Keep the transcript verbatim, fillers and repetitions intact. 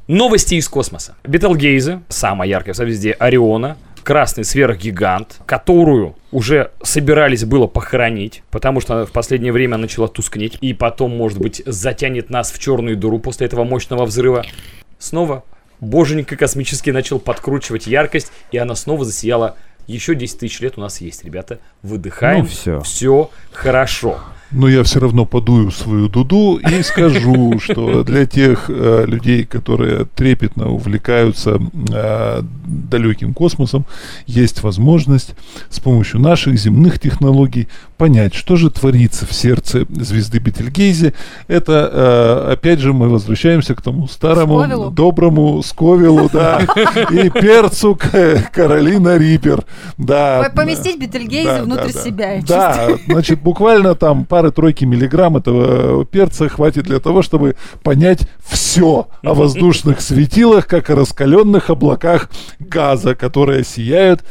Новости из космоса. Бетельгейзе, самая яркая звезда Ориона, красный сверхгигант, которую уже собирались было похоронить, потому что в последнее время начала тускнеть, и потом, может быть, затянет нас в черную дыру после этого мощного взрыва. Снова боженька космический начал подкручивать яркость, и она снова засияла. Еще десять тысяч лет у нас есть, ребята. Выдыхаем. Ну, все. Все хорошо. Но я все равно подую свою дуду и скажу, что для тех э, людей, которые трепетно увлекаются э, далеким космосом, есть возможность с помощью наших земных технологий понять, что же творится в сердце звезды Бетельгейзе. Это, э, опять же, мы возвращаемся к тому старому, Сковилу. доброму Сковилу, да, и перцу Каролина Риппер. Да, Поместить Бетельгейзе да, внутрь да, себя. я Да, чувствую. значит, буквально там пары-тройки миллиграмм этого перца хватит для того, чтобы понять все о воздушных светилах, как о раскаленных облаках газа, которые сияют